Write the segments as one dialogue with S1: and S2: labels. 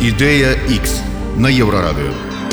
S1: Ідэя X на Еўрарадыё.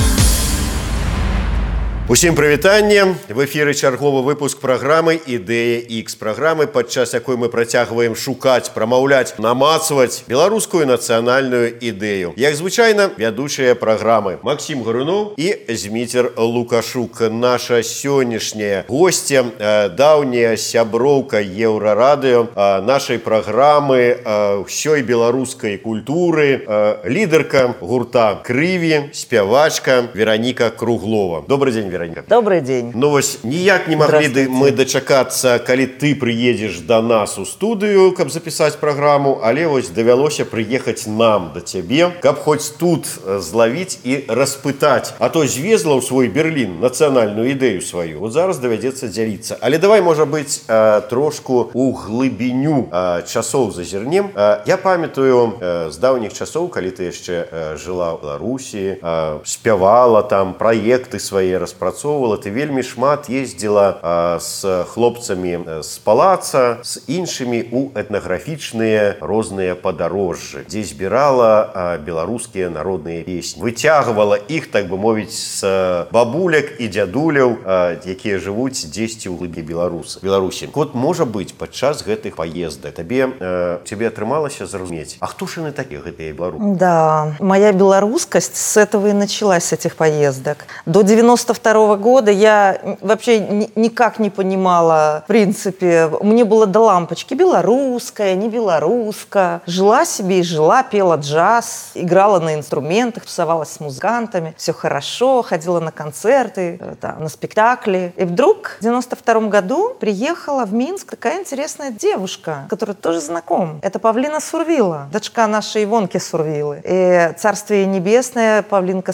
S2: Усім прывітанне. В эфіры чарговы выпуск праграмы «Ідэя X». Праграмы, падчас якой мы працягваем шукаць, прамаўляць, намацваць беларускую нацыянальную ідэю. Як звычайна, вядучыя праграмы Максим Гарунов і Зміцер Лукашук. Наша сённяшняя госця, даўняя сяброўка Еўрарадыё, нашай праграмы ўсёй беларускай культуры, лідарка гурта «Крыві», спявачка Вераніка Круглова. Добрый день, Вераніка.
S3: Добрый день.
S2: Ну вось ніяк не маглі мы дачакацца, калі ты прыедзеш да нас у студыю, каб запісаць праграму, але вось давялося прыехаць нам да цябе, каб хоць тут злавіць і распытаць. А то звезла ў свой Берлін нацыянальную ідэю сваю. Вот зараз давядзецца дзяліцца. Але давай, можа быць, трошку у глыбіню часоў зазірнем. Я памятаю з даўніх часоў, калі ты яшчэ жыла ў Беларусі, спявала там, праекты свае распрацоўвала, ты вельмі шмат ездзіла з хлопцамі з палаца, з іншымі ў этнаграфічныя розныя падарожжы, дзе збірала беларускія народныя песні. Выцягвала іх, так бы мовіць, з бабуляк і дзядуляў, якія жывуць дзесьці ў глыбі Беларусі. Вот, можа быць, падчас гэтых паездак тебе атрымалася зразумець, а хто ж яны такія, гэтыя беларусы?
S3: Да, моя белорусскость с этого и началась, с этих поездок. До 92 года я вообще никак не понимала, в принципе, мне было до лампочки, белорусская, не белорусская. Жила себе и жила, пела джаз, играла на инструментах, тусовалась с музыкантами, все хорошо, ходила на концерты, на спектакли. И вдруг в 92 году приехала в Минск такая интересная девушка, которая тоже знаком. Это Павлина Сурвила, дочка нашей Ивонки Сурвилы. И царствие небесное, Павлинка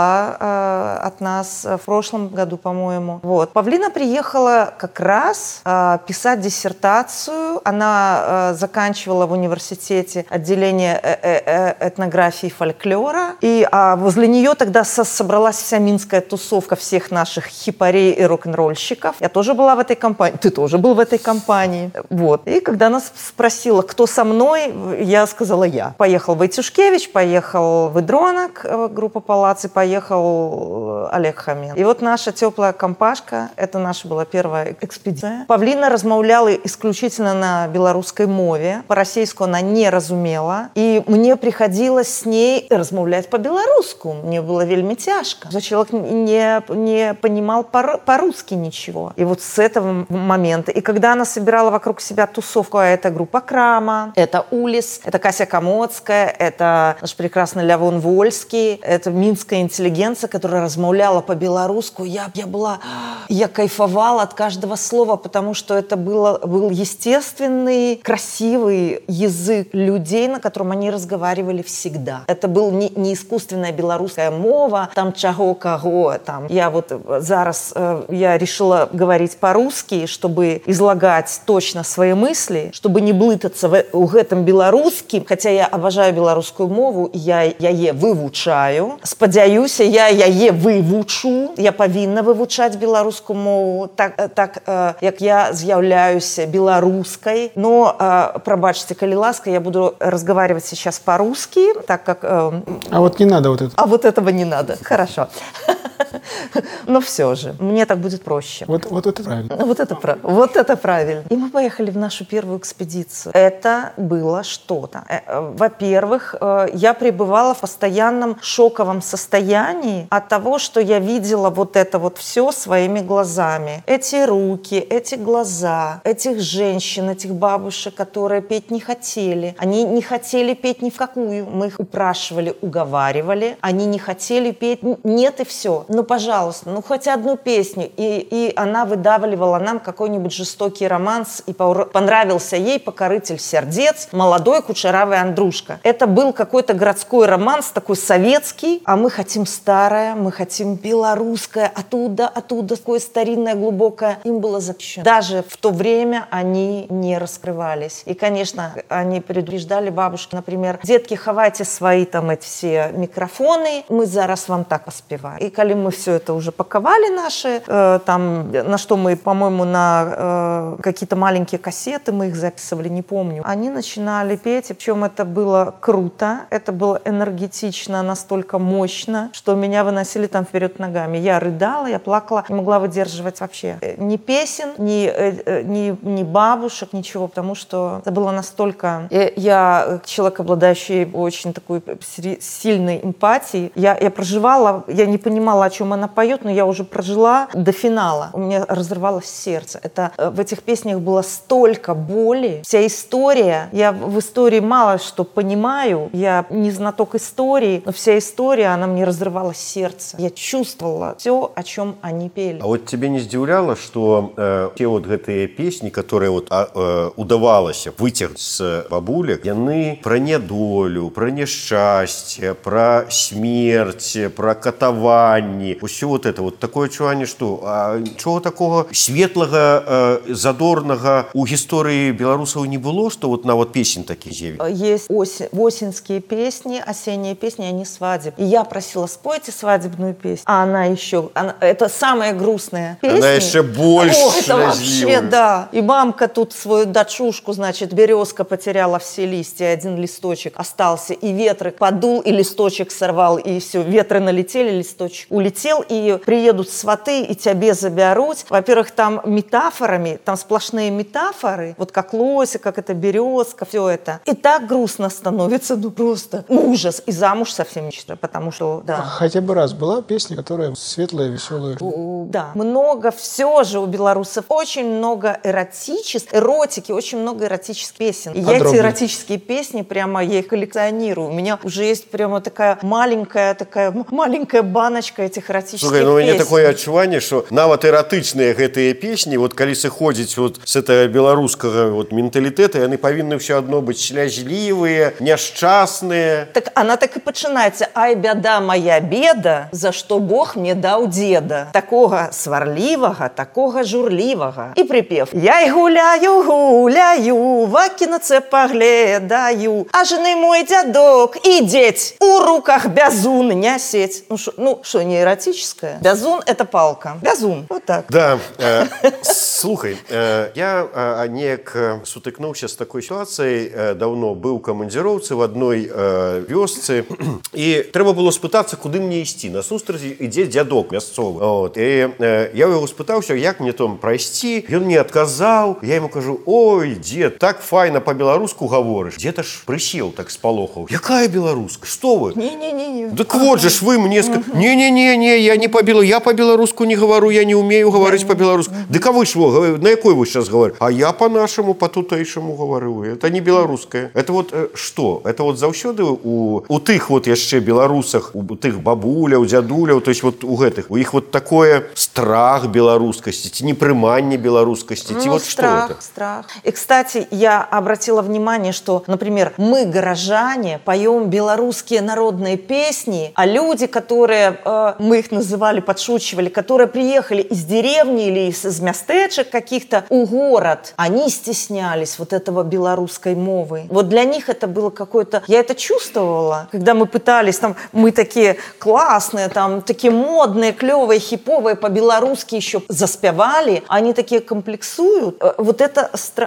S3: сошла от нас в прошлом году, по-моему. Вот. Павлина приехала как раз писать диссертацию. Она заканчивала в университете отделение этнографии и фольклора. И возле нее тогда собралась вся минская тусовка всех наших хипарей и рок-н-ролльщиков. Я тоже была в этой компании. Ты тоже был в этой компании. Вот. И когда она спросила, кто со мной, я сказала я. Поехал Войтюшкевич, поехал Выдронок, группа Палаци, поехал Олег Хамин. И вот наша теплая компашка, это наша была первая экспедиция. Павлина размаўляла исключительно на белорусской мове. По-российски она не разумела. И мне приходилось с ней размаўлять по-белоруску. Мне было вельми тяжко. Человек не понимал по-русски ничего. И вот с этого момента. И когда она собирала вокруг себя тусовку, это группа Крама, это Улис, это Кася Комоцкая, это наш прекрасный Лявон Вольский, это минская интеллигенция, которая размаўляла по-белорусски. Я кайфовала от каждого слова, потому что это был естественный, красивый язык людей, на котором они разговаривали всегда. Это был не искусственная белорусская мова, там чаго-каго, там. Я решила говорить по-русски, чтобы излагать точно свои мысли, чтобы не блытаться в этом белорусскім, хотя я обожаю белорусскую мову, я яе вывучаю. Спадзяюся, я яе вывучу, я павінна вывучаць беларускую мову, так як я з'яўляюся беларускай. Но, пробачьте, коли ласка, я буду разговаривать сейчас по-русски, так как...
S4: А вот не надо вот это.
S3: А вот этого не надо. Хорошо. Но все же, мне так будет проще.
S4: Вот это правильно.
S3: Вот это правильно. И мы поехали в нашу первую экспедицию. Это было что-то. Во-первых, я пребывала в постоянном шоковом состоянии от того, что я видела вот это вот все своими глазами. Эти руки, эти глаза, этих женщин, этих бабушек, которые петь не хотели. Они не хотели петь ни в какую. Мы их упрашивали, уговаривали. Они не хотели петь. Нет, и все. Ну, пожалуйста, хоть одну песню. И она выдавливала нам какой-нибудь жестокий романс. И понравился ей «Покоритель сердец», молодой кучерявый Андрушка. Это был какой-то городской романс, такой советский. А мы хотим старое, мы хотим белорусское. Оттуда, такое старинное, глубокое. Им было запрещено. Даже в то время они не раскрывались. И, конечно, они предупреждали бабушки, например, детки, хавайте свои там эти все микрофоны, мы зараз вам так поспеваем. И когда мы все все это уже паковали наши, там, на что мы, по-моему, на какие-то маленькие кассеты мы их записывали, не помню. Они начинали петь, и причем это было круто, это было энергетично, настолько мощно, что меня выносили там вперед ногами. Я рыдала, я плакала, не могла выдерживать вообще ни песен, ни бабушек, ничего, потому что это было настолько... Я человек, обладающий очень такой сильной эмпатией. Я проживала, я не понимала, о чем она поет, но я уже прожила до финала. У меня разрывалось сердце. В этих песнях было столько боли. Вся история, я в истории мало что понимаю, я не знаток истории, но вся история, она мне разрывала сердце. Я чувствовала все, о чем они пели.
S2: А вот тебе не здзіўляла, что те вот гэтыя песни, которые вот удавалось выцягнуть с бабулек, яны про нядолю, про несчастье, про смерть, про катаванні, все вот это вот такое адчуванне, что ничего такого светлого, задорного у истории белорусов не было, что вот на вот песен такие з'явились?
S3: Есть осенские песни, осенние песни, они свадеб. И я просила, спойте свадебную песню. А она еще, это самая грустная песня.
S2: Она еще больше.
S3: О, это вообще, да. И мамка тут свою дочушку, значит, березка потеряла все листья, один листочек остался, и ветры подул, и листочек сорвал, и все, ветры налетели, листочек улетел, и приедут сваты, и тебе заберут. Во-первых, там метафорами, там сплошные метафоры, вот как лося, как эта березка, все это. И так грустно становится, ну просто ужас. И замуж совсем не, потому что, да.
S4: Хотя бы раз была песня, которая светлая, веселая.
S3: Да, много все же у белорусов, очень много эротики, очень много эротических песен. И я эти эротические песни прямо, я их коллекционирую. У меня уже есть прямо такая маленькая баночка этих эротических песен.
S2: Слушай, ну у меня такое адчуванне, что нават эротычныя гэтыя песни, вот калі сыходзіць вот с этого белорусского вот менталітэта, яны павінны все одно быть слязлівыя, няшчасныя.
S3: Так она так и начинается. Ай, беда моя беда, за что Бог мне дал деда. Такого сварливого, такого журливого. И припев. Я и гуляю, в окинце поглядаю, а жены мой дядок и деть у руках бязун нясеть. Ну что, не эротическое? Бязун — это палка. Бязун. Вот так.
S2: Да. Слухай, я неяк сутыкнуўся з такой сітуацыяй, даўно быў у камандзіроўцы в адной вёсцы, і трэба было спытацца, куды мне ісці. Насустрач ідзе дзядок мясцовы. Вот. І я ў яго спытаўся, як мне там прайсці. Ён мне адказаў. Я ему кажу: ой, дзед, так файна па-беларуску гаворыш. Дзед аж прысеў, так спалохаў. Якая беларуска? Што вы?
S3: Не-не-не.
S2: Дык вот же ж вы мне Не-не-не, я не я по-беларуску не говорю, я не умею говорить по-беларуску. Дык а вы ж, на якой вы сейчас говорите? А я по-нашему, по-тутэйшаму говорю. Это не беларускае. Это вот что? Это вот заўсёды у тых вот яшчэ беларусах, у тых бабуляў, дзядуляў, то есть вот у гэтых, у іх вот такое страх беларускасці, ці непрыманне беларускасці, ці вот что это?
S3: Страх. И, кстати, я обратила внимание, что, например, мы, горожане, поем белорусские народные песни, а люди, которые, мы их называли, подшучивали, которые приехали из деревни или из местечек каких-то у город, они стеснялись вот этого белорусской мовы. Вот для них это было какое-то... Я это чувствовала, когда мы пытались, там, мы такие классные, там, такие модные, клевые, хиповые, по-белорусски еще заспевали, они такие комплексуют. Вот это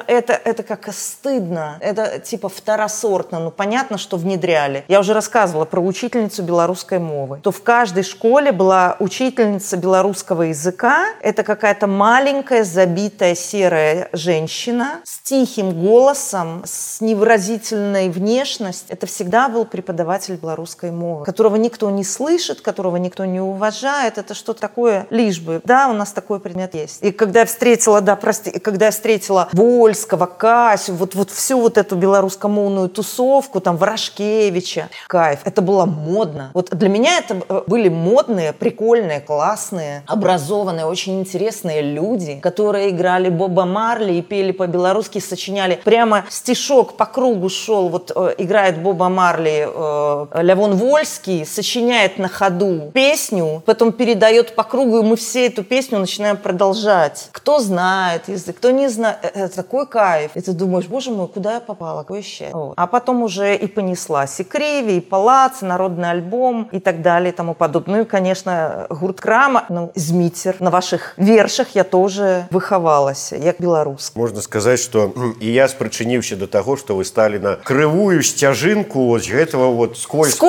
S3: как стыдно, это типа второсортно. Ну, понятно, что внедряли. Я уже рассказывала про учительницу белорусской мовы. То в каждой школе была учительница белорусского языка. Это какая-то маленькая, забитая, серая женщина с тихим голосом, с невыразительной внешностью. Это всегда был преподаватель белорусской мовы, которого никто не слышит, которого никто не уважает. Это что-то такое, лишь бы. Да, у нас такой предмет есть. И когда я встретила, когда я встретила Вольского, Касю, вот всю вот эту белорусскомовную тусовку, там, Ворошкевича, кайф. Это было модно. Вот для меня это были модные, прикольные, классные, образованные, очень интересные люди, которые играли Боба Марли и пели по-белорусски, сочиняли. Прямо стишок по кругу шел. Вот играет Боба Марли, Левон Вольский, сочиняет на ходу песню, потом передает по кругу, и мы все эту песню начинаем продолжать. Кто знает язык, кто не знает. Это такой кайф. И ты думаешь, боже мой, куда я попала, какое счастье. Вот. А потом уже и понеслась. И Криви, и Палац, и народный альбом, и так далее, и тому подобное. Ну и, конечно, конечно, гурт Крама, ну, Зміцер. На ваших вершах я тоже выхавалася, як беларус.
S2: Можна сказаць, што і я спрычыніўся да таго, што вы сталі на крывую сцяжынку вось гэтага вот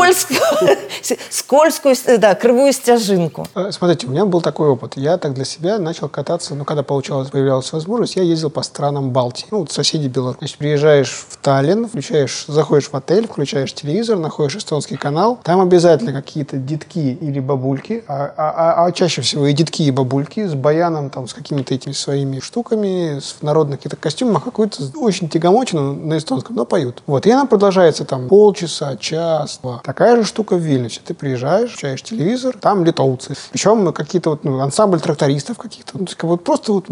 S3: скользкую, да, кривую стяжинку.
S4: Смотрите, у меня был такой опыт. Я так для себя начал кататься, ну, когда появлялась возможность, я ездил по странам Балтии, ну, вот соседи Беларуси. Значит, приезжаешь в Таллин, заходишь в отель, включаешь телевизор, находишь эстонский канал, там обязательно какие-то детки или бабульки, а чаще всего и детки, и бабульки с баяном, там, с какими-то этими своими штуками, в народных каких-то костюмах, какую-то очень тягомотину на эстонском, но поют. Вот, и она продолжается там полчаса, час, два. Такая же штука в Вильнюсе. Ты приезжаешь, включаешь телевизор, там литовцы. Причем какие-то вот, ну, ансамбль трактористов каких-то. Ну, вот просто вот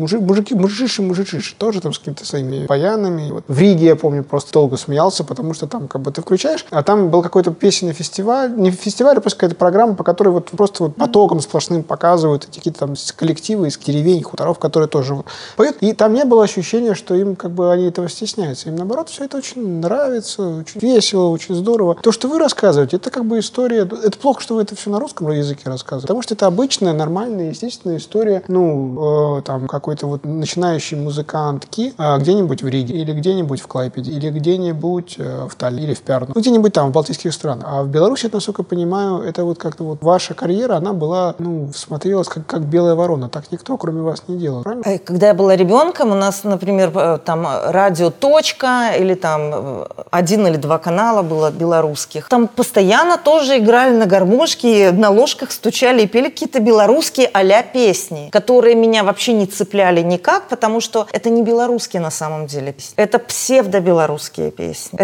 S4: мужичиши, тоже там с какими-то своими баянами. Вот. В Риге, я помню, просто долго смеялся, потому что там как бы ты включаешь, а там был какой-то песенный фестиваль, не фестиваль, а просто какая-то программа, по которой вот просто вот потоком сплошным показывают эти какие-то там коллективы из деревень, хуторов, которые тоже вот поют. И там не было ощущения, что им как бы они этого стесняются. Им наоборот все это очень нравится, очень весело, очень здорово. То, что вы рассказываете, это как бы история. Это плохо, что вы это все на русском языке рассказываете, потому что это обычная, нормальная, естественная история, ну, там, какой-то вот начинающий музыкантки где-нибудь в Риге, или где-нибудь в Клайпеде, или где-нибудь в Таллине, или в Пярну, ну, где-нибудь там, в балтийских странах. А в Беларуси, насколько я понимаю, это вот как-то вот ваша карьера, она была, ну, смотрелась как белая ворона. Так никто, кроме вас, не делал, правильно?
S3: Когда я была ребенком, у нас, например, там радио «Точка» или там 1 или 2 канала было белорусских. Там постоянно тоже играли на гармошке, на ложках стучали и пели какие-то белорусские а-ля песни, которые меня вообще не цепляли никак, потому что это не белорусские на самом деле песни. Это псевдо-белорусские песни.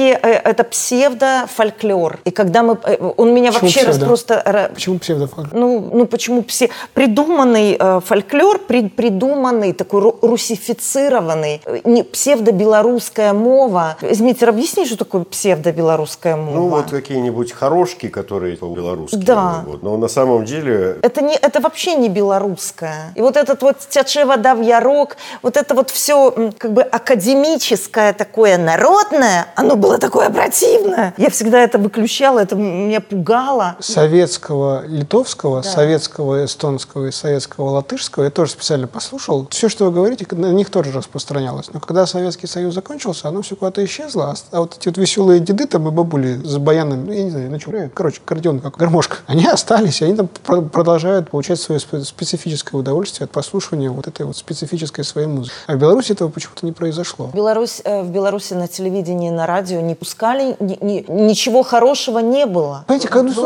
S3: Это псевдо-фольклор. И когда он меня
S4: почему
S3: вообще просто...
S4: Почему псевдо-фольклор?
S3: Ну почему придуманный фольклор, придуманный, такой русифицированный, не псевдо-белорусская мова. Змитер, объясни, что такое псевдо-белорусская мова?
S2: Ну, вот какие-нибудь хорошки, которые белорусские.
S3: Да.
S2: Вот. Но на самом деле...
S3: Это вообще не белорусское. И вот этот вот «Тяче вода в ярок», вот это вот все как бы академическое такое народное, оно было такое противное. Я всегда это выключала, это меня пугало.
S4: Советского литовского,
S3: да.
S4: Советского эстонского и советского латышского я тоже специально послушал. Все, что вы говорите, на них тоже распространялось. Но когда Советский Союз закончился, оно все куда-то исчезло. А вот эти вот веселые деды там и бабули с баянами, ну, я не знаю, на чем, короче, аккордеон, как гармошка, они остались, и они там продолжают получать свое специфическое удовольствие от прослушивания вот этой вот специфической своей музыки. А в Беларуси этого почему-то не произошло.
S3: В Беларуси на телевидении, на радио не пускали, ничего хорошего не было.
S4: Знаете,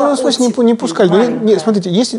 S4: не пускали. Нет, смотрите, если,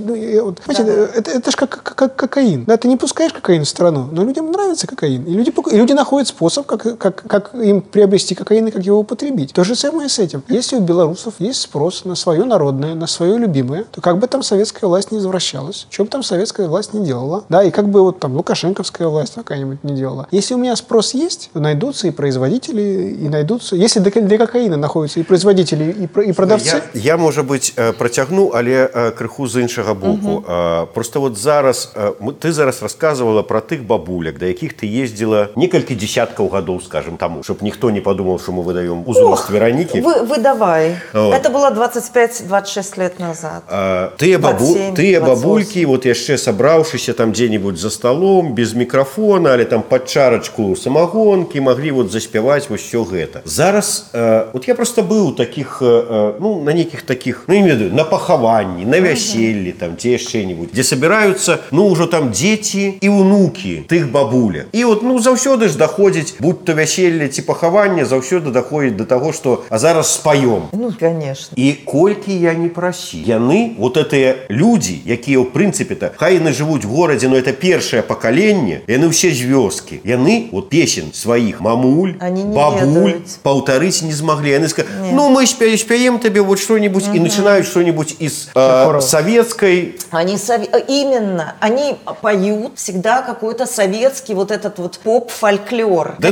S4: это же как кокаин. Да, ты не пускаешь кокаин в страну, но людям нравится кокаин. И люди находят способ, как им приобрести кокаин и как его употребить. То же самое с этим. Если у белорусов есть спрос на свое народное, на свое любимое, то как бы там советская власть не извращалась, что бы там советская власть не делала, да, и как бы вот там лукашенковская власть какая-нибудь не делала. Если у меня спрос есть, то найдутся и производители, и найдутся... Если для кокаина находятся и производители, и продавцы...
S2: Я может быть, працягну, але крыху з іншага боку. Просто вот зараз, ты зараз рассказывала про тых бабуляк, до якіх ты ездила некалькі десяткаў гадоў, скажем, тому, чтобы никто не подумал, что мы выдаем узрост Вероники.
S3: Выдавай. Вот. Это было 25-26 лет назад.
S2: Тыя бабульки, вот яшчэ сабраўшыся там где-нибудь за столом, без микрофона, але там под чарочку самогонки, могли вот заспяваць вот все гэта. Зараз, вот я просто был таких, ну, на неких таких, ну, не ведаю, на пахаванні, на вяселлі, там, те яшчэ нибудь, где собираются, ну, уже там дети и внуки тых бабуля. И вот, ну, заўсёды ж доходить, будь то вяселле ці пахаванне, заўсёды доходит до того, что а зараз споем.
S3: Ну, конечно.
S2: И колькі я не проси, яны, вот этыя люди, якія, в принципе-то, хай яны живут в городе, но это первое поколение, яны все з вёски. Яны, вот песен своих мамуль, бабуль, паўтарыць не смогли. Яны сказали, ну, мы спяем тебе вот что-нибудь, и начинают что-нибудь из советской...
S3: Именно. Они поют всегда какой-то советский вот этот вот поп-фольклор.
S2: Да,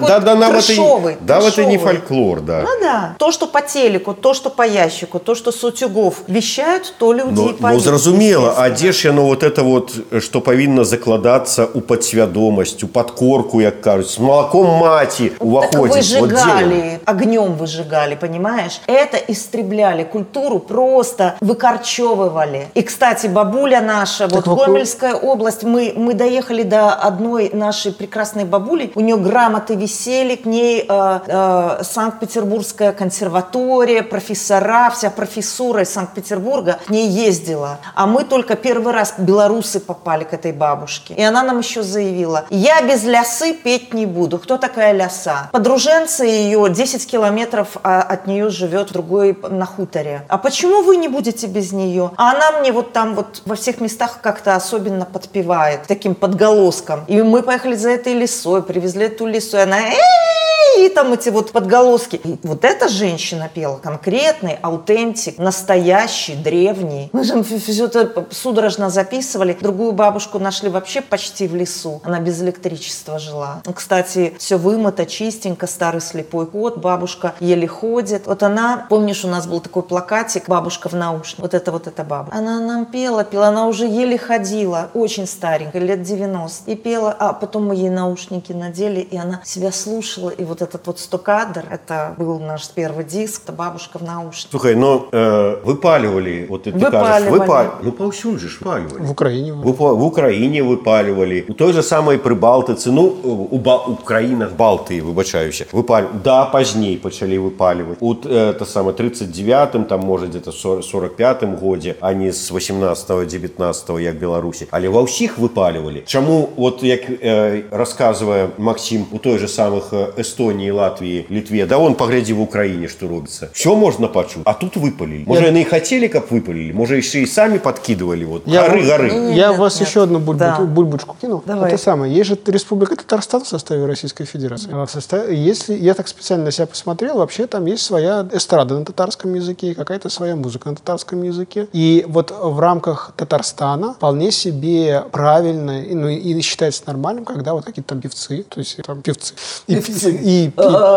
S2: это не фольклор, да.
S3: Ну да. То, что по телеку, то, что по ящику, то, что с утюгов вещают, то люди и поют.
S2: Ну, зразумела, а дзе ж яно вот это вот, что повинно закладаться у подсвядомасць, у подкорку, як кажуть, с молоком мати уваходить.
S3: Так выжигали, огнем выжигали, понимаешь? Это истребляли культуру, просто выкорчевывали завоевывали. И, кстати, бабуля наша, вот Гомельская область, мы доехали до одной нашей прекрасной бабули, у нее грамоты висели, к ней Санкт-Петербургская консерватория, профессора, вся профессура из Санкт-Петербурга к ней ездила. А мы только первый раз, белорусы, попали к этой бабушке. И она нам еще заявила: я без лясы петь не буду. Кто такая ляса? Подруженца ее 10 километров от нее живет в другой на хуторе. А почему вы не будете без нее? А она мне вот там вот во всех местах как-то особенно подпевает, таким подголоском. И мы поехали за этой лисой, привезли эту лису, и она и там эти вот подголоски. И вот эта женщина пела конкретный аутентик, настоящий, древний. Мы же все это судорожно записывали. Другую бабушку нашли вообще почти в лесу. Она без электричества жила. Кстати, все вымыто, чистенько, старый слепой кот, бабушка еле ходит. Вот она, помнишь, у нас был такой плакатик «Бабушка в наушниках». Вот эта баба. Она нам пела, она уже еле ходила, очень старенькая, лет 90. И пела, а потом мы ей наушники надели, и она себя слушала, и вот этот вот стокадр, это был наш первый диск, это «Бабушка в наушниках».
S2: Слухай, ну выпаливали, вот ты кажешь, ну паўсюль же выпаливали.
S4: В Украине.
S2: В Украине выпаливали. У той же самой Прибалтыцы, ну, у краінах Балтыі, выбачаюся, да, пазней пачалі выпаливать. У 39-м, там, может, где-то 45-м годзе, а не с 18-19, як Беларусі. Але ва ўсіх выпаливали. Чаму, вот як рассказывае Максим, у той же самых Эстонии, Латвии, Литве, да он погляди в Украине, что робится. Все можно почуть. А тут выпалили. Может, они и хотели, как выпалили? Может, еще и сами подкидывали? Вот. Горы.
S4: Я вас еще одну бульбочку кину.
S3: Давай.
S4: Это самое. Есть же Республика Татарстан в составе Российской Федерации. Если я так специально на себя посмотрел, вообще там есть своя эстрада на татарском языке, какая-то своя музыка на татарском языке. И вот в рамках Татарстана вполне себе правильно, ну и считается нормальным, когда вот какие-то там певцы, то есть там певцы, и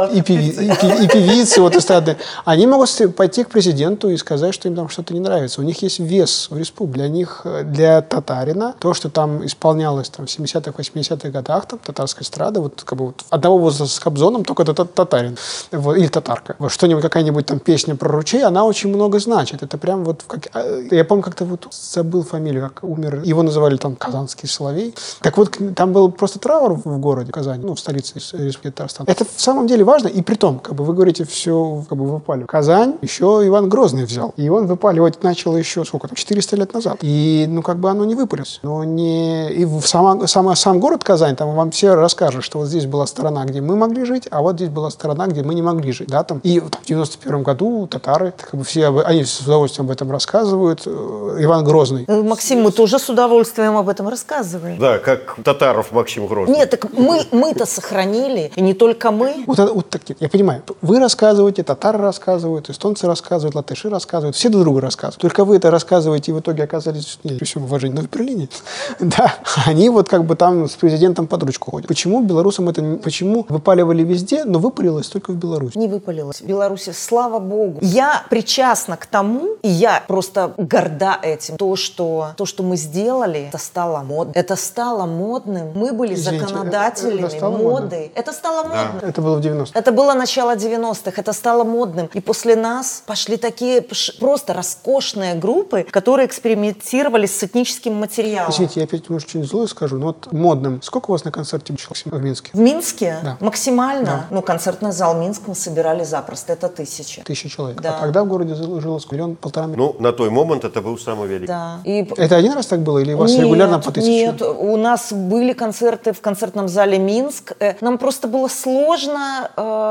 S4: певицы вот эстрадные, они могут пойти к президенту и сказать, что им там что-то не нравится. У них есть вес в республике. Для них, для татарина, то, что там исполнялось там, в 70-х, 80-х годах, там, татарская эстрада, вот, как бы, вот, одного возраста с Кобзоном, только это татарин вот, или татарка. Вот, что-нибудь, какая-нибудь там песня про ручей, она очень много значит. Это прям вот... я помню, как-то вот забыл фамилию, как умер. Его называли там Казанский Соловей. Так вот, там был просто траур в городе Казани, ну, в столице Республики Татарстан. Это в самом деле важно. И при том, как бы вы говорите, все как бы выпаливать. Казань еще Иван Грозный взял. И он выпаливать начал еще, сколько там, 400 лет назад. И, ну, как бы оно не выпалилось. Но не... И сам город Казань, там вам все расскажут, что вот здесь была сторона, где мы могли жить, а вот здесь была сторона, где мы не могли жить. Да, там. И там, в 91 году татары, как бы все, они с удовольствием об этом рассказывают. Иван Грозный.
S3: Максим, мы тоже с удовольствием об этом рассказываем.
S2: Да, как татаров Максим Грозный.
S3: Нет, так мы-то сохранили, и не только мы.
S4: Вот так, я понимаю, вы рассказываете, татары рассказывают, эстонцы рассказывают, латыши рассказывают, все друг друга рассказывают. Только вы это рассказываете и в итоге оказались, при всем уважении, но в Берлине. Да, они вот как бы там с президентом под ручку ходят. Почему белорусам почему выпаливали везде, но выпалилось только в Беларуси?
S3: Не выпалилось. В Беларуси, слава богу. Я причастна к тому, и я просто горда этим. То, что мы сделали, это стало модным. Это стало модным. Мы были законодателями моды. Это стало модным.
S4: Это было в 90-х.
S3: Это было начало 90-х. Это стало модным. И после нас пошли такие просто роскошные группы, которые экспериментировали с этническим материалом.
S4: Извините, я опять, может, что-нибудь злое скажу, но вот модным. Сколько у вас на концерте было в Минске?
S3: В Минске?
S4: Да.
S3: Максимально?
S4: Да.
S3: Ну, концертный зал Минск мы собирали запросто. Это 1000.
S4: 1000 человек.
S3: Да.
S4: А тогда в городе жило сколько? 1,5 миллиона.
S2: Ну, на той момент это был самый великий.
S3: Да.
S4: Это один раз так было или у вас регулярно по 1000?
S3: Нет, у нас были концерты в концертном зале Минск. Нам просто было сложно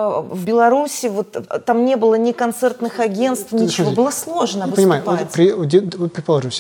S3: в Беларуси, вот там не было ни концертных агентств, ничего. Было сложно выступать.
S4: Вот предположим,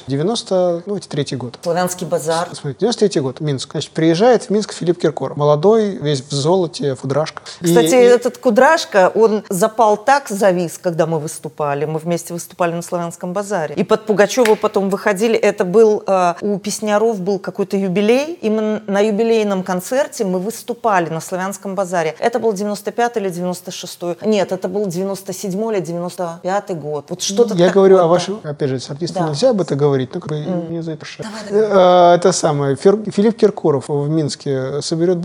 S4: 93-й год.
S3: Славянский базар.
S4: Смотрите, 93-й год, Минск. Значит, приезжает в Минск Филипп Киркоров. Молодой, весь в золоте, фудрашка.
S3: Кстати, этот кудрашка, он запал так, завис, когда мы выступали. Мы вместе выступали на Славянском базаре. И под Пугачева потом выходили. Это был, у песняров был какой-то юбилей. И мы на юбилейном концерте мы выступали на Славянском базаре. Это был 95 или 96. Нет, это был 97 или 95 год. Вот что-то
S4: Я
S3: такое.
S4: говорю о вашем, опять же, с артистом нельзя об этом говорить, но как бы не за это. Это самое, Филипп Киркоров в Минске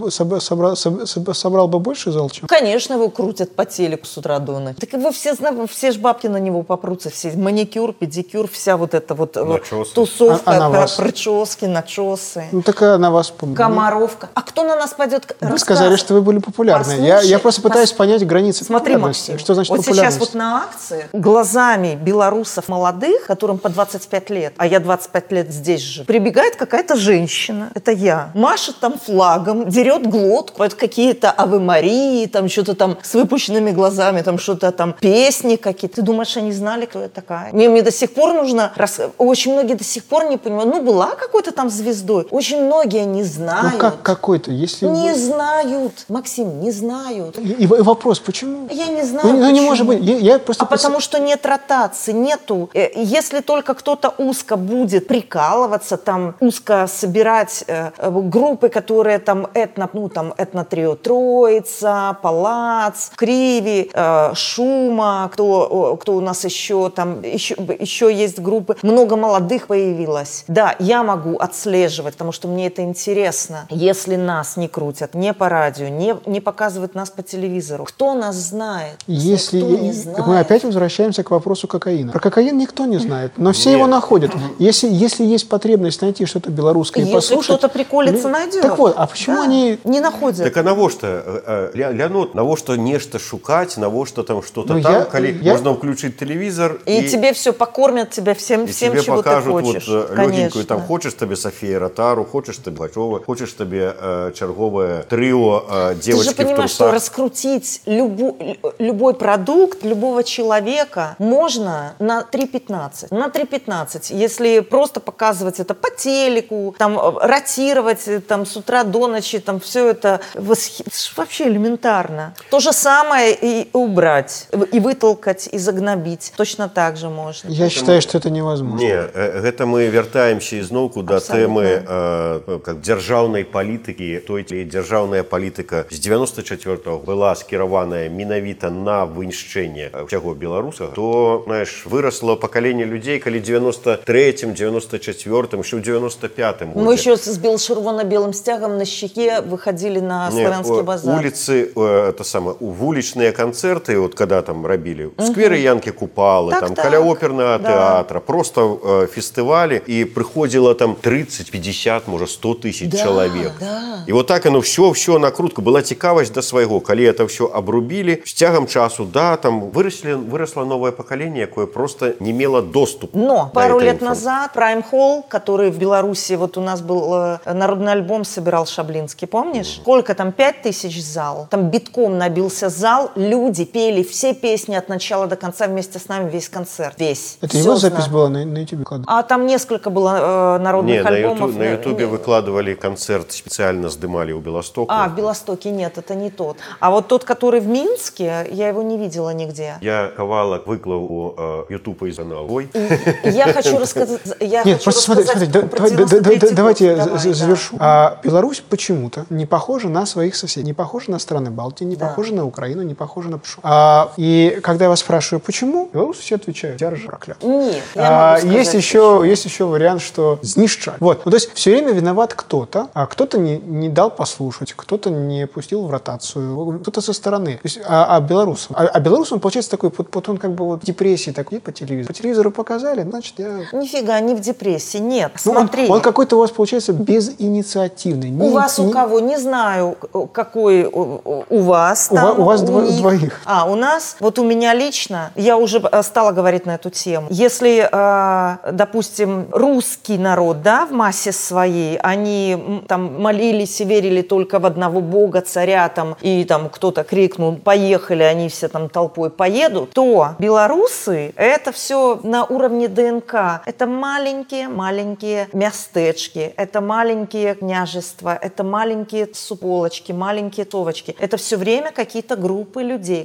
S4: собрал бы больше зал, чем...
S3: Конечно, его крутят по телеку с утра до ночи. Так его все ж бабки на него попрутся, все маникюр, педикюр, вся вот эта вот тусовка, прически, начесы.
S4: Ну, так на вас...
S3: Комаровка. А кто на нас пойдет?
S4: Вы сказали, что вы были популярны. Я просто пытаюсь понять границы популярности.
S3: Максим,
S4: что значит
S3: вот
S4: популярность?
S3: сейчас вот на акции глазами белорусов молодых, которым по 25 лет, а я 25 лет здесь же, прибегает какая-то женщина, это я, машет там флагом, дерет глотку, поет какие-то Аве Марии, там что-то там с выпущенными глазами, там что-то там, песни какие-то. Ты думаешь, они знали, кто я такая? Мне до сих пор нужно... Очень многие до сих пор не понимают. Ну, была какой-то там звездой. Очень многие не знают.
S4: Ну, как какой-то? Если
S3: не знают. Максим, не знают.
S4: И вопрос, почему?
S3: Я не знаю,
S4: Ну, не может быть. Я просто
S3: потому что нет ротации, нету. Если только кто-то узко будет прикалываться, там, узко собирать группы, которые там этно-трио Троица, Палац, Криви, Шума, кто у нас еще, там, еще есть группы. Много молодых появилось. Да, я могу отслеживать, потому что мне это интересно. Если нас не крутят не по радио, не показывают нас по телевизору, кто нас знает?
S4: Если
S3: никто не знает.
S4: Мы опять возвращаемся к вопросу кокаина. Про кокаин никто не знает, но все его находят. Если есть потребность найти что-то белорусское и послушать...
S3: Если кто-то приколится, найдет.
S4: Так вот, а почему они...
S3: Не находят.
S2: Так а навошта, Леонид, навошта нешта шукать, навошта там что-то там, коли можно включить телевизор
S3: и тебе все покормят, тебя всем,
S2: тебе
S3: чего
S2: покажут
S3: ты хочешь.
S2: вот легенькую, там, хочешь тебе София Ротару, хочешь тебе Бачова, хочешь тебе черговое трио девочки в трусах.
S3: Ты же понимаешь, что раскрутить любой продукт, любого человека можно на 3.15. На 3.15. Если просто показывать это по телеку, там, ротировать там, с утра до ночи, там, все это вообще элементарно. То же самое и убрать, и вытолкать, и загнобить. Точно так же можно.
S4: Я считаю, что это невозможно.
S2: Не, это мы вяртаемся ізноўку да тэмы как дзяржаўнай палітыкі. Той дзяржаўная палітыка з 94-го была скіраваная менавіта на вынішчэнне ўсяго беларусага, то, знаешь, выросло пакаленне людзей, калі 93-м, 94-м, еще в 95-м годзе.
S3: Мы еще с червоно-белым стягом на щеке выходили на славянский базар.
S2: Улицы, это самое, уличные концерты, вот когда там робили, в сквере Янки Купалы,
S3: Так,
S2: там
S3: так.
S2: каля оперного театра, просто фестивали, и приходило там 30, 50, может 100 тысяч человек.
S3: Да.
S2: И вот так оно все накрутка. Была цікавасць до своего, коли это все обрубили, с тягом часу, да, там выросло новое поколение, якое просто не имело доступ.
S3: Но пару лет назад Prime Hall, который в Беларуси, вот у нас был народный альбом, собирал Шаблинский, помнишь? Сколько там, 5000 зал? Там битком набился зал, люди пели все песни от начала до конца вместе с нами, весь концерт, весь.
S4: Это
S3: Все
S4: его запись
S3: знаю.
S4: была на YouTube?
S3: А там несколько было народных
S2: Не,
S3: альбомов.
S2: на Ютубе выкладывали концерт, специально сдымали у Белостока.
S3: А, в Белостоке нет, это не тот. А вот тот, который в Минске, я его не видела нигде.
S2: Я кавалак выклал у Ютуба из канала. Ой.
S3: Я хочу рассказать...
S4: Нет, просто смотрите, давайте я завершу. Беларусь почему-то не похожа на своих соседей, не похожа на страны Балтии, не похожа на Украину, не похожа на Польшу. И когда я вас спрашиваю, почему, белорусы все отвечают, я же проклят.
S3: Нет, я могу сказать,
S4: есть еще вариант, что знищать. Вот. Ну, то есть все время виноват кто-то, а кто-то не дал послушать, кто-то не пустил в ротацию, кто-то со стороны. То есть, белорусам получается такой, вот он как бы вот в депрессии такой по телевизору. По телевизору показали, значит, я...
S3: Нифига, не в депрессии, нет.
S4: Ну,
S3: Смотри.
S4: Он какой-то у вас получается безинициативный.
S3: У вас у кого? Не знаю, какой у вас. Там,
S4: у вас
S3: них.
S4: двоих.
S3: У нас, вот у меня лично, я уже стала говорить на эту тему. Если, допустим, русский народ, да, в массе своей, они там молились и верили только в одного бога, царя, там, и там кто-то крикнул, поехали, они все там толпой поедут, то белорусы, это все на уровне ДНК. Это маленькие мястечки, это маленькие княжества, это маленькие суполочки, маленькие товочки. Это все время какие-то группы людей.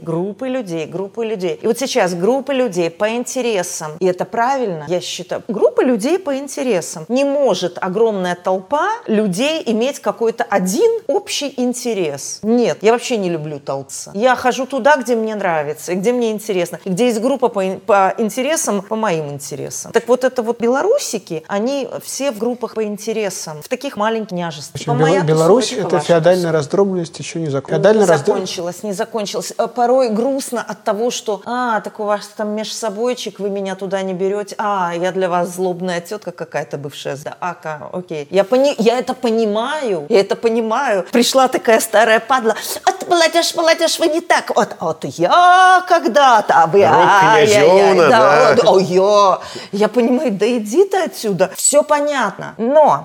S3: И вот сейчас группы людей по интересам, и это правильно, я считаю, группа людей по интересам. Не может огромная толпа людей иметь какой-то один общий интерес. Нет. Нет, я вообще не люблю толкаться. Я хожу туда, где мне нравится, и где мне интересно, и где есть группа по интересам, по моим интересам. Так вот это вот белорусики, они все в группах по интересам, в таких маленьких княжествах.
S4: Беларусь — это феодальная раздробленность, еще не закончилась.
S3: Не закончилась. Порой грустно от того, что, так у вас там межсобойчик, вы меня туда не берете, я для вас злобная тетка какая-то бывшая. Окей. Я это понимаю. Пришла такая старая падла. Молодежь, вы не так. Вот я когда-то, а вы... Я понимаю, да иди ты отсюда. Все понятно. Но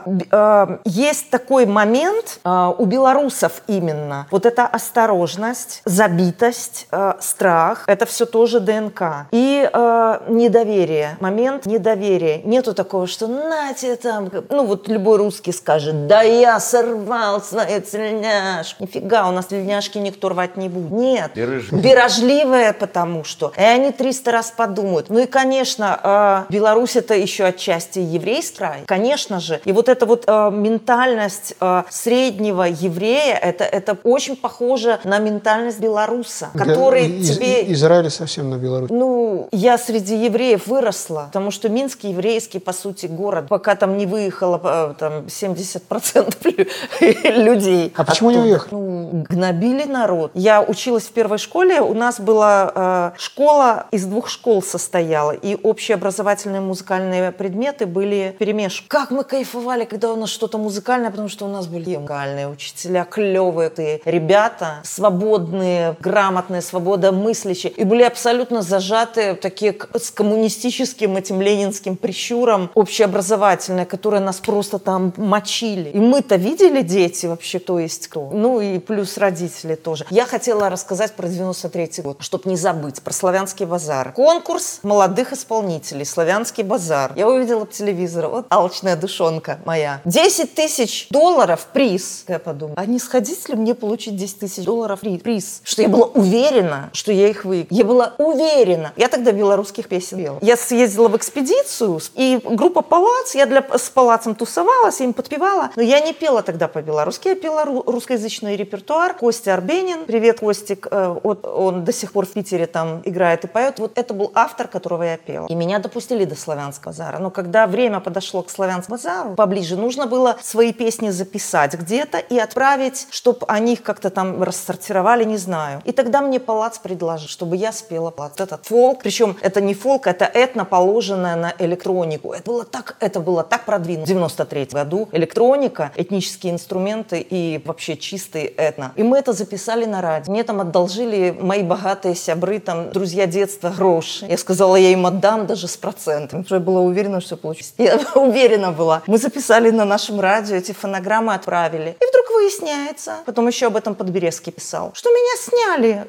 S3: есть такой момент у белорусов именно. Вот эта осторожность, забитость, страх. Это все тоже ДНК. И недоверие. Момент недоверия. Нету такого, что нате там... вот любой русский скажет, да я сорвал свою тельняшку. Нифига, у нас тельняшки никто рвать не будет. Нет. Бережливые, потому что. И они 300 раз подумают. Ну и, конечно, Беларусь — это еще отчасти еврейский край. Конечно же. И вот эта вот ментальность среднего еврея, это очень похоже на ментальность белоруса, который тебе...
S4: Израиль совсем на Беларусь.
S3: Я среди евреев выросла, потому что Минск еврейский, по сути, город. Пока там не выехало там 70% людей.
S4: А почему не уехали?
S3: Гнобили народ. Я училась в первой школе. У нас была школа, из 2 школ состояла. И общеобразовательные музыкальные предметы были перемешаны. Как мы кайфовали, когда у нас что-то музыкальное, потому что у нас были музыкальные учителя, клевые ребята, свободные, грамотные, свободомыслящие. И были абсолютно зажаты такие с коммунистическим этим ленинским прищуром общеобразовательные, которые нас просто там мочили. И мы-то видели, дети, вообще, то есть кто. И плюс родители тоже. Я хотела рассказать про 93-й год, чтобы не забыть, про Славянский базар. Конкурс молодых исполнителей, Славянский базар. Я увидела по телевизору, вот алчная душонка моя. $10 000 приз. Я подумала, а не сходить ли мне получить $10 000 приз? Что я была уверена, что я их выиграю. Я была уверена. Я тогда белорусских песен пела. Я съездила в экспедицию, и группа «Палац», я с «Палацем» тусовалась, я им подпевала, но я не пела тогда по-белорусски, я пела русскоязычный репертуар. Костя Арбенин, привет, Костик, он до сих пор в Питере там играет и поет. Вот это был автор, которого я пела. И меня допустили до Славянского базара. Но когда время подошло к Славянскому базару, поближе, нужно было свои песни записать где-то и отправить, чтобы они их как-то там рассортировали, не знаю. И тогда мне Палац предложил, чтобы я спела Палац. Этот фолк, причем это не фолк, это этно, положенное на электронику. Это было так продвинуто. В 93 году электроника, этнические инструменты и вообще чистый этно. И мы это записали на радио. Мне там одолжили мои богатые сябры, там, друзья детства, гроши. Я сказала, я им отдам даже с процентами. Потому что я была уверена, что получится. Я уверена была. Мы записали на нашем радио, эти фонограммы отправили. И вдруг выясняется, потом еще об этом Подберезский писал, что меня сняли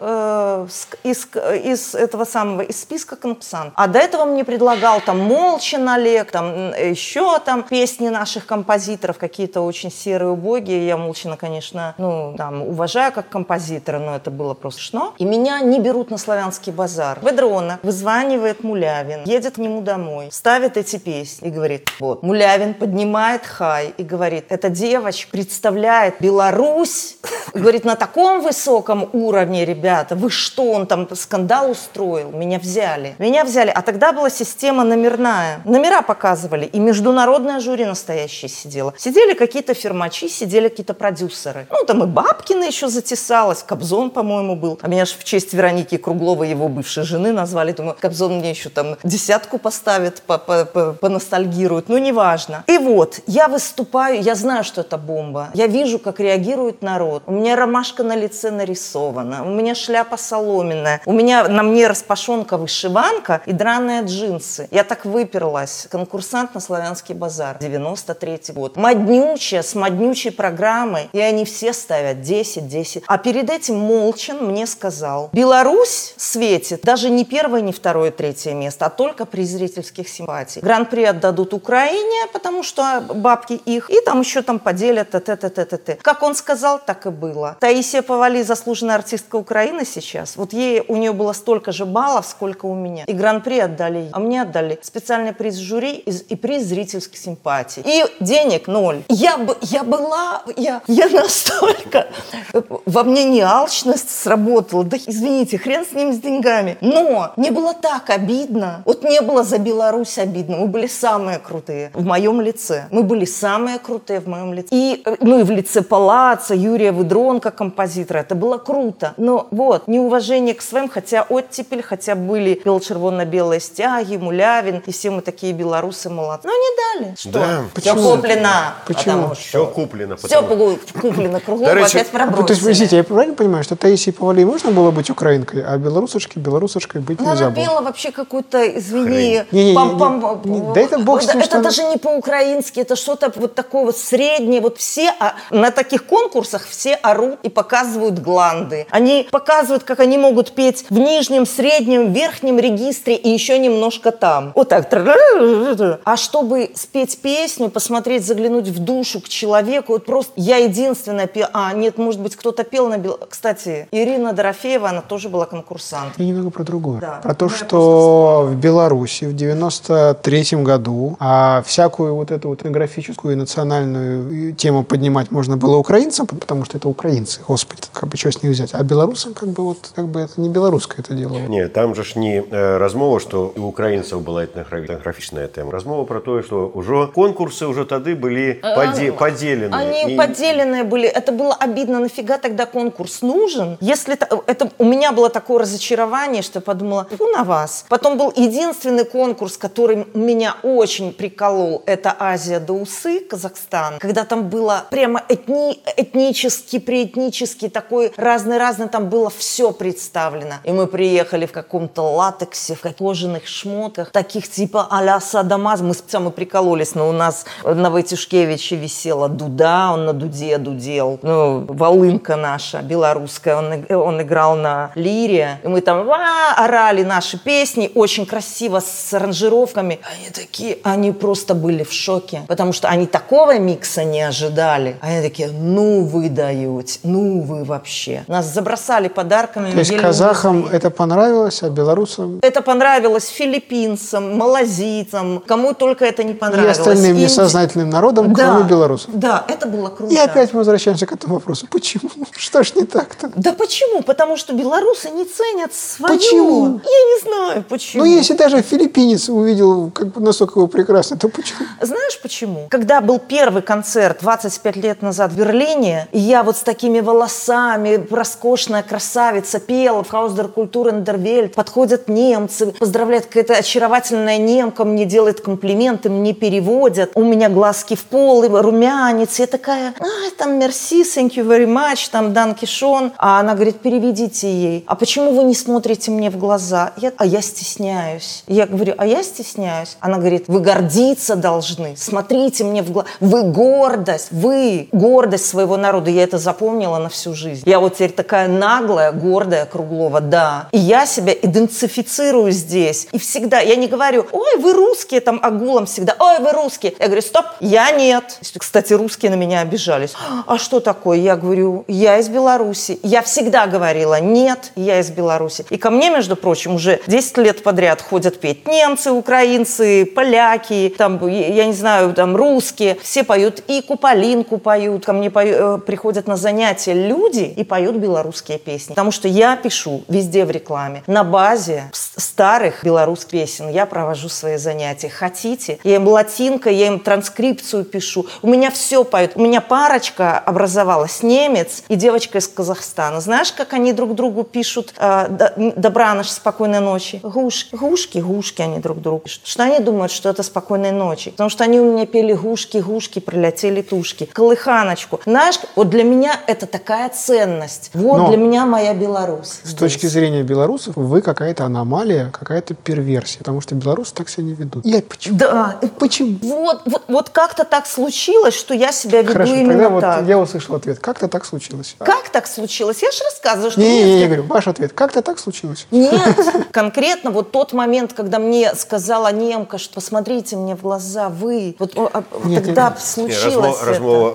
S3: из списка конкурсантов. А до этого мне предлагал там Молчин Олег, там еще там песни наших композиторов, какие-то очень серые, убогие. Я Молчина, конечно, уважаю как композитора, но это было просто смешно. И меня не берут на Славянский базар. Ведрона вызванивает Мулявин, едет к нему домой, ставит эти песни и говорит, вот. Мулявин поднимает хай и говорит, эта девочка представляет Беларусь, говорит, на таком высоком уровне, ребята, вы что, он там скандал устроил? Меня взяли. А тогда была система номерная. Номера показывали, и международное жюри настоящее сидело. Сидели какие-то фирмачи, сидели какие-то продюсеры. Там и Бабкина еще затесалась, Кобзон, по-моему, был. А меня же в честь Вероники Кругловой, его бывшей жены, назвали. Думаю, Кобзон мне еще там 10 поставит, поностальгирует. Неважно. И вот, я выступаю, я знаю, что это бомба. Я вижу, как реагирует народ. У меня ромашка на лице нарисована, у меня шляпа соломенная, на мне распашонка, вышиванка и драные джинсы. Я так выперлась. Конкурсант на Славянский базар. 93-й год. Моднючая, с моднючей программой. И они все ставят 10. А перед этим Молчин мне сказал, Беларусь светит даже не первое, не второе, третье место, а только при зрительских симпатиях. Гран-при отдадут Украине, потому что бабки их, и там еще поделят т. работы. Как он сказал, так и было. Таисия Повалий, заслуженная артистка Украины сейчас. Вот у нее было столько же баллов, сколько у меня. И гран-при отдали ей. А мне отдали специальный приз жюри и приз зрительской симпатии. И денег 0. Я настолько... Во мне не алчность сработала. Да извините, хрен с ним, с деньгами. Но мне было так обидно. Вот не было за Беларусь обидно. Мы были самые крутые в моем лице. Мы были самые крутые в моем лице. И в лице Палаца, Юрия Выдронка, композитора. Это было круто. Но вот, неуважение к своим, хотя оттепель, хотя были бело-червоно-белые стяги, Мулявин, и все мы такие белорусы молодцы. Но не дали. Что?
S2: Да.
S3: Все куплено.
S4: Почему?
S2: Все куплено.
S3: Все куплено кругом, опять пробросили.
S4: То есть, подождите, я правильно понимаю, что Таисии Повалий можно было быть украинкой, а белорусочкой быть нельзя
S3: Она
S4: было?
S3: пела вообще какую-то, извини,
S4: Да это бог с ним,
S3: это даже не по-украински, это что-то вот такое вот среднее. Вот все на таких конкурсах все орут и показывают гланды. Они показывают, как они могут петь в нижнем, среднем, верхнем регистре и еще немножко там. Вот так. А чтобы спеть песню, посмотреть, заглянуть в душу к человеку, вот просто я единственная пела. Нет, может быть, кто-то пел на... Кстати, Ирина Дорофеева, она тоже была конкурсантом.
S4: Я немного про другое.
S3: Да.
S4: Про то, что в Беларуси в 93-м году всякую вот эту вот этнографическую и национальную тему поднимать можно было украинцам, потому что это украинцы, господи, как бы что с них взять. А белорусам как бы это не белорусское это дело.
S2: Не, там же ж не размова, что у украинцев была этнографичная тема. Размова про то, что уже конкурсы уже тады были поделены.
S3: Они поделенные были. Это было обидно. Нафига тогда конкурс нужен? Если это у меня было такое разочарование, что я подумала, фу на вас. Потом был единственный конкурс, который меня очень приколол. Это Азия до Усы, Казахстан. Когда там было прямо этнически, преэтнически, такой разный, там было все представлено. И мы приехали в каком-то латексе, в кожаных шмотках, таких типа а-ля Садамаз. Мы прикололись, но у нас на Войтюшкевиче висела дуда, он на дуде дудел. Волынка наша, белорусская, он играл на лире. И мы там орали наши песни, очень красиво, с аранжировками. Они просто были в шоке, потому что они такого микса не ожидали. Они такие, вы даете, вы вообще. Нас забросали подарками.
S4: То есть казахам это понравилось, а белорусам?
S3: Это понравилось филиппинцам, малазийцам, кому только это не понравилось.
S4: И остальным несознательным народам, кроме белорусов.
S3: Да, это было круто.
S4: И опять мы возвращаемся к этому вопросу. Почему? Что ж не так-то?
S3: Да почему? Потому что белорусы не ценят свое.
S4: Почему?
S3: Я не знаю, почему.
S4: Ну, если даже филиппинец увидел, насколько его прекрасно, то почему?
S3: Знаешь почему? Когда был первый концерт 25 лет назад в Берлине, и я вот с такими волосами, роскошная красавица, пела в Haus der Kultur in der Welt, подходят немцы, поздравляют, какая-то очаровательная немка мне делает комплименты, мне переводят, у меня глазки в пол, и румянец, я такая, там, merci, thank you very much, там, danke schön, а она говорит, переведите ей, а почему вы не смотрите мне в глаза? Я стесняюсь. Я говорю, я стесняюсь. Она говорит, вы гордиться должны, смотрите мне в глаза, вы гордость своего народа. Я это запомнила на всю жизнь. Я вот теперь такая наглая, гордая, Круглова, да. И я себя идентифицирую здесь. И всегда, я не говорю, ой, вы русские, там, агулам всегда, ой, вы русские. Я говорю, стоп, я нет. Кстати, русские на меня обижались. А что такое? Я говорю, я из Беларуси. Я всегда говорила, нет, я из Беларуси. И ко мне, между прочим, уже 10 лет подряд ходят петь немцы, украинцы, поляки, там, я не знаю, там, русские. Все поют, и Куполинку поют. Ко мне приходят на занятия люди и поют белорусские песни. Потому что я пишу везде в рекламе. На базе старых белорусских песен я провожу свои занятия. Хотите? Я им латинка, я им транскрипцию пишу. У меня все поют. У меня парочка образовалась, немец и девочка из Казахстана. Знаешь, как они друг другу пишут «Добраныч, спокойной ночи»? Гушки они друг другу пишут. Что они думают, что это «Спокойной ночи»? Потому что они у меня пели «Гушки, прилетели тушки». Колыханочку. Знаешь, вот для меня это такая ценность. Вот для меня моя Беларусь.
S4: С точки зрения белорусов, вы какая-то аномалия, какая-то перверсия. Потому что белорусы так себя не ведут. Почему?
S3: Да.
S4: Почему?
S3: Вот как-то так случилось, что я себя веду именно так.
S4: Я услышал ответ. Как-то так случилось.
S3: Как так случилось? Я же рассказываю, что...
S4: Не, говорю, ваш ответ. Как-то так случилось?
S3: Нет. Конкретно вот тот момент, когда мне сказала немка, что посмотрите мне в глаза, вы. Вот тогда случилось
S2: Размова, Макс,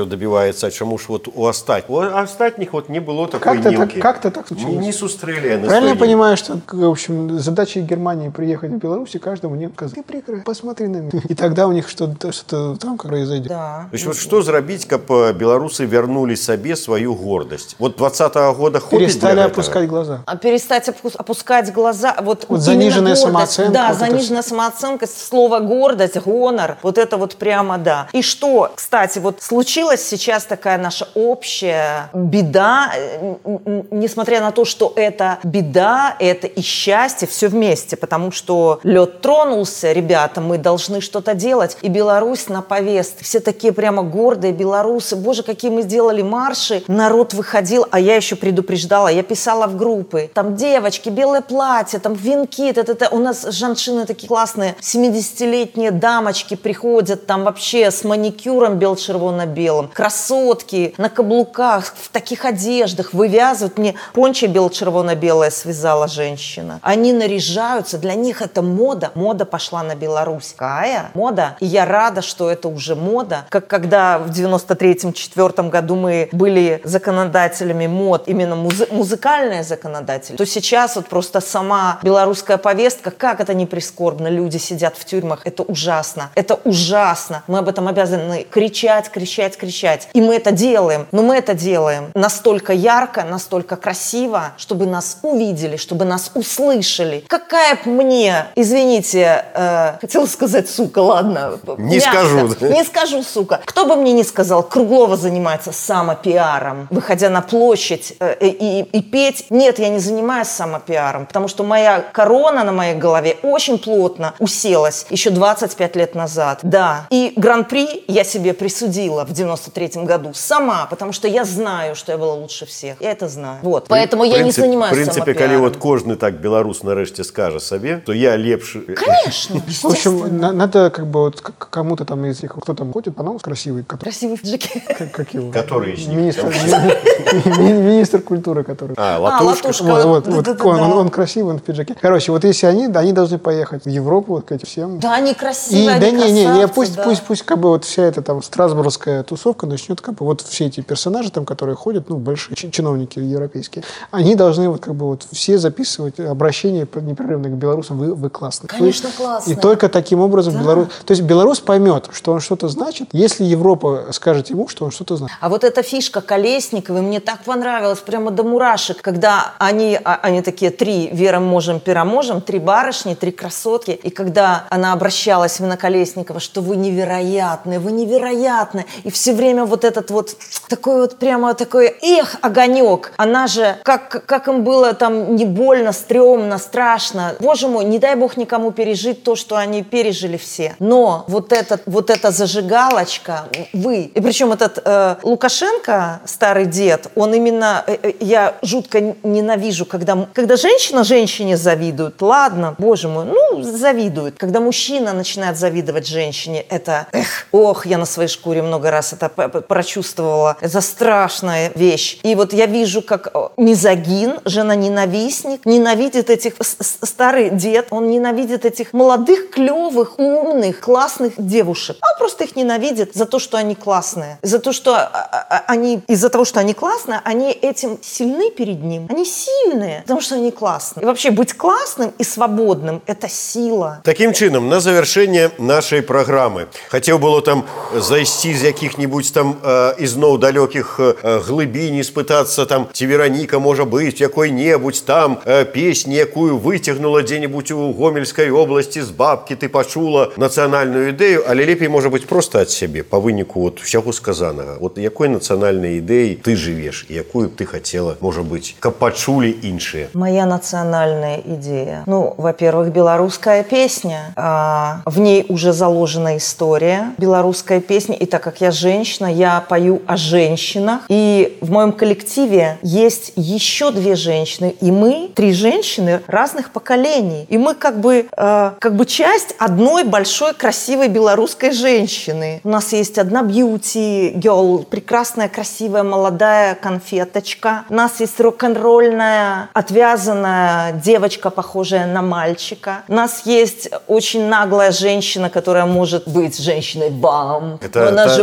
S2: ўсё добиваецца, а чаму ж вот у астатніх вот не было такой нілкі.
S4: Как-то так случилось.
S2: Не сустрэлі яны.
S4: Правильно я понимаю, что, в общем, задача Германии приехать в Беларусь и каждому не сказать: ты прекрасно, посмотри на меня. И тогда у них что-то там произойдет.
S3: Да.
S2: То есть вот что зрабіць, каб беларусы вернули сабе свою гордость? Вот 2020 года хопіць
S4: Перестали
S2: для гэтага?
S4: опускать глаза.
S3: Перестать опускать глаза. Вот
S4: заниженная
S3: гордость.
S4: самооценка.
S3: Да,
S4: вот
S3: заниженная самооценка, слово гордость, гонор. Вот это вот прямо да. И что, кстати, вот случилась сейчас такая наша общая беда, несмотря на то, что это беда, это и счастье, все вместе, потому что лед тронулся, ребята, мы должны что-то делать. И Беларусь на повестке. Все такие прямо гордые белорусы. Боже, какие мы сделали марши. Народ выходил, а я еще предупреждала, я писала в группы. Там девочки, белое платье, там венки. У нас жаншины такие классные, 70-летние дамочки приходят там вообще с маникюром бело-червоно-белым. Красотки на каблуках, в таких одеждах вывязывают. Мне пончо бело-червоно-белое связала женщина. Они наряжаются, для них это мода. Мода пошла на Беларусь. Какая мода? И я рада, что это уже мода. Как когда в 93-4 году мы были законодателями мод, именно музыкальные законодатели, то сейчас вот просто сама белорусская повестка, как это не прискорбно, люди сидят в тюрьмах, это ужасно. Это ужасно. Мы об этом обязаны кричать, кричать, кричать. И мы это делаем. Но мы это делаем настолько ярко, настолько красиво, чтобы нас увидели, чтобы нас услышали. Какая б мне, извините, хотела сказать сука, ладно.
S2: Не скажу.
S3: Не скажу, сука. Кто бы мне ни сказал, Круглова занимается самопиаром, выходя на площадь и петь. Нет, я не занимаюсь самопиаром, потому что моя корона на моей голове очень плотно уселась еще 25 лет назад. Да. И гран-при я себе присудила в 93-м году сама, потому что я знаю, что я была лучше всех. Я это знаю. Вот. Поэтому я не занимаюсь самопиаром.
S2: В принципе, коли вот кожный так белорус нарешті скаже себе, то я лепше.
S3: Конечно.
S4: В общем, надо как бы вот кому-то там из них, кто там ходит, по-моему, красивый.
S3: Красивый в пиджаке.
S4: Как его?
S2: Который из них?
S4: Министр культуры, который.
S3: Латушка.
S4: Он красивый, он в пиджаке. Короче, вот если они должны поехать в Европу, вот к этим всем.
S3: Да, они красивые,
S4: да
S3: они
S4: пусть как бы вот вся эта там страсбургская тусовка начнет как бы вот все эти персонажи там, которые ходят, ну, большие чиновники европейские, они должны вот как бы вот все записывать обращения непрерывно к белорусам, вы классные.
S3: Конечно, классные.
S4: И только таким образом Беларусь... То есть белорус поймет, что он что-то значит, если Европа скажет ему, что он что-то значит.
S3: А вот эта фишка Колесниковой мне так понравилась, прямо до мурашек, когда они такие три «Вера, можем, пера, можем», три барышни, три красотки, и когда она обращалась на Колесникова, что вы невероятны, и все время вот этот вот такой вот прямо такой огонек. Она же, как им было там не больно, стрёмно, страшно. Боже мой, не дай бог никому пережить то, что они пережили все. Но вот эта зажигалочка, и причем этот Лукашенко, старый дед, он именно, я жутко ненавижу, когда женщина женщине завидует, ладно, боже мой, завидует. Когда мужчина начинает завидовать женщине, это, я на своей шкуре много раз это прочувствовала. Это страшная вещь. И вот я вижу, как мизогин, жена-ненавистник, ненавидит этих, старый дед, он ненавидит этих молодых, клевых, умных, классных девушек. Он просто их ненавидит за то, что они классные. Из-за того, что они классные, они этим сильны перед ним. Они сильные, потому что они классные. И вообще быть классным и свободным – это сила.
S2: Таким чином, на завершение нашей программы хотел было там зайсці з якіх-нибудь там ізноў далёкіх глыбінь, спытацца там, ці Вераніка можа быць якой-небудзь там песню, якую выцягнула дзе-нибудь у Гомельской области з бабкі, ты пачула нацыянальную ідэю, але лепей можа быць просто ад сябе по выніку вот усяго сказанага. Вот якой нацыянальнай ідэі ты жывеш і якую б ты хотела, можа быць, каб пачулі іншыя?
S3: Моя национальная идея. Во-первых, белорусская песня. В ней уже заложена история белорусской песни. И так как я женщина, я пою о женщинах. И в моем коллективе есть еще две женщины. И мы, три женщины разных поколений. И мы как бы часть одной большой красивой белорусской женщины. У нас есть одна бьюти-герл, прекрасная, красивая, молодая конфеточка. У нас есть рок-н-ролльная, отвязанная девочка, похожая на мальчика. У нас есть очень наглая женщина, которая может быть женщиной-бам. Она же может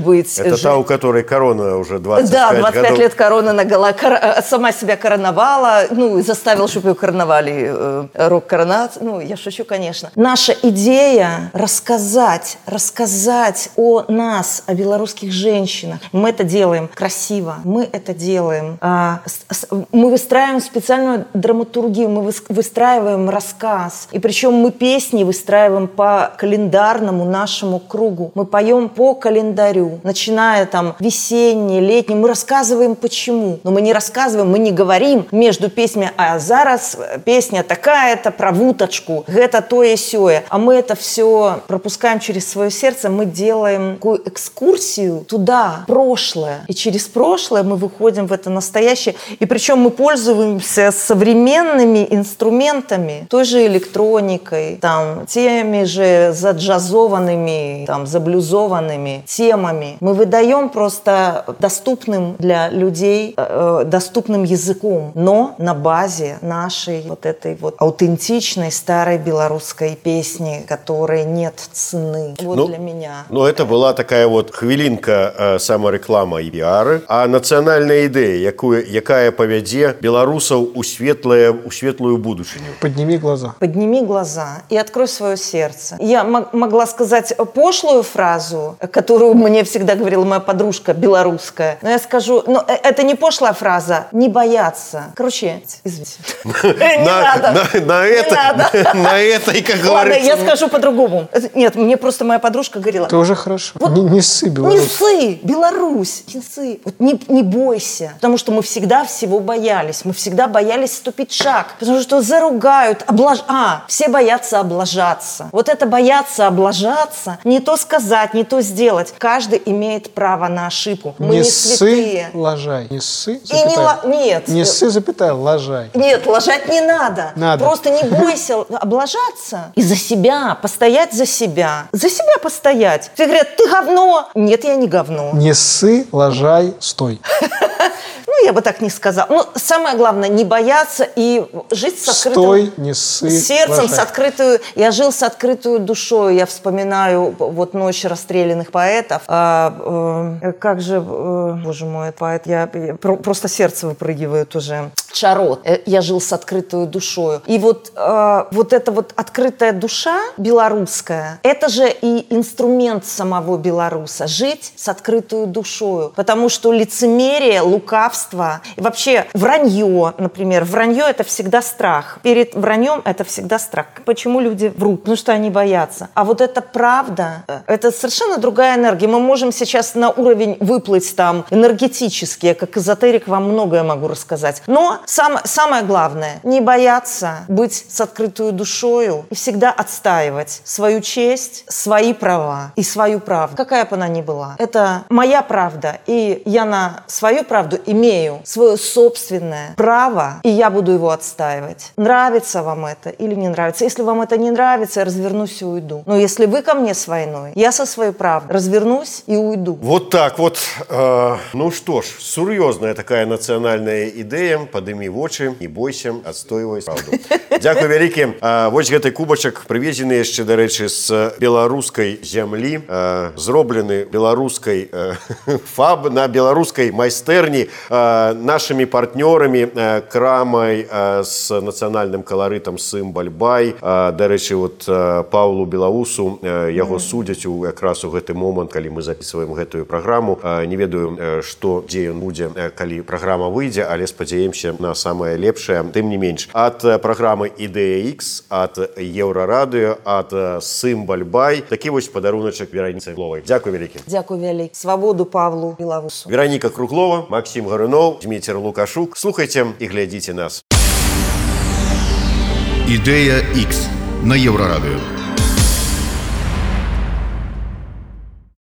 S3: быть...
S2: Это та, у которой корона уже 25
S3: Да, 25
S2: годов.
S3: лет корона на голове. Сама себя короновала, ну, и заставила, чтобы ее короновали. Рок-коронация. Ну, я шучу, конечно. Наша идея рассказать о нас, о белорусских женщинах. Мы это делаем красиво, мы это делаем. Мы выстраиваем специальную драматургию, мы выстраиваем рассказ. И причем мы песни выстраиваем по календарному нашему кругу. Мы поем по календарю, начиная там весенний, летний. Мы рассказываем почему. Но мы не рассказываем, мы не говорим между песнями, а зараз песня такая-то про вуточку, это то и сёе. А мы это все пропускаем через свое сердце, мы делаем такую экскурсию туда, прошлое. И через прошлое мы выходим в это настоящее. И причем мы пользуемся современными инструментами, той же электроникой, там, теми же заджазованными, там, заблюзованными темами. Мы выдаем просто доступным для людей, доступным языком, но на базе нашей вот этой вот аутентичной старой белорусской песни, которой нет цены. Вот для меня.
S2: Ну, это была такая вот хвилинка самореклама и пиары. А национальная идея, якая поведе белорусов у светлую будущую?
S4: Подними глаза.
S3: Подними глаза и открой свое сердце. Я могла сказать пошлую фразу, которую мне всегда говорила моя подружка белорусская. Но я скажу, но это не пошлая фраза, не бояться. Короче, извините.
S2: На этой, как говорится...
S3: Ладно, я скажу по-другому. Нет, мне просто моя подружка говорила...
S4: Это уже хорошо. Не ссы, Беларусь.
S3: Не ссы, Беларусь, не ссы. Вот не бойся. Потому что мы всегда всего боялись. Мы всегда боялись ступить шаг. Потому что заругают, все боятся облажаться. Вот это бояться облажаться, не то сказать, не то сделать. Каждый имеет право на ошибку. Мы не святые.
S4: Лажай. Не ссы, запятая.
S3: Нет.
S4: Не ссы, запятая, лажай.
S3: Нет, лажать не надо.
S4: Надо.
S3: Просто не бойся облажаться. И за себя, постоять за себя. За себя постоять. Все говорят, ты говно. Нет, я не говно.
S4: Не ссы, лажай, стой.
S3: Ну, я бы так не сказала. Ну, самое главное, не бояться и жить с открытым...
S4: Стой, не ссы,
S3: сердцем,
S4: лажай.
S3: с открытую... Я жил с открытую душой. Я вспоминаю вот «Ночь расстрелянных поэтов». Как же, боже мой, поэт, просто сердце выпрыгивает уже. Шарот. Я жил с открытую душою. И вот эта вот открытая душа белорусская, это же и инструмент самого белоруса. Жить с открытую душою. Потому что лицемерие, лукавство, и вообще вранье, например. Вранье – это всегда страх. Перед враньем – это всегда страх. Почему люди врут? Потому что они боятся. А вот эта правда – это совершенно другая энергия. Мы можем сейчас на уровень выплыть там энергетически. Я как эзотерик вам многое могу рассказать. Но самое главное – не бояться быть с открытую душою и всегда отстаивать свою честь, свои права и свою правду. Какая бы она ни была. Это моя правда, и я на свою правду имею свое собственное право, и я буду его отстаивать. Нравится вам это или не нравится? Если вам это не нравится, я развернусь и уйду. Но если вы ко мне с войной, я со своей правдой развернусь и уйду.
S2: Вот так вот. Ну что ж, сур'ёзная такая национальная идея. Падымі вочы, не бойся, адстойвай правду. Дзякуй вялікі. Вось гэты кубачак прывезены яшчэ, дарэчы, з беларускай зямлі, зроблены беларускай на беларускай майстэрні нашымі партнёрамі, крамай з нацыянальным каларытам Сым-Бальбай. Дарэчы, вот Паўлу Белаусу, яго судзяць якраз у гэты момант, калі мы записываем гэтую праграму. Не ведаю, дзе ён будзе, калі праграма выйдзе, але спадзяемся на самае лепшае. Тым не менш, ад праграмы Ідэя Х, ад Еўрарадыё, ад Сым-Бальбай такі вось падаруначак Вераніцы Кругловай. Дзякуй вялікі.
S3: Дзякуй вялікі. Свабоду Павлу Белаусу.
S2: Вераніка Круглова, Максим Гарунов, Дміцер Лукашук. Слухайце і глядзіце нас.
S1: Ідэя Х на Еўрарадыё.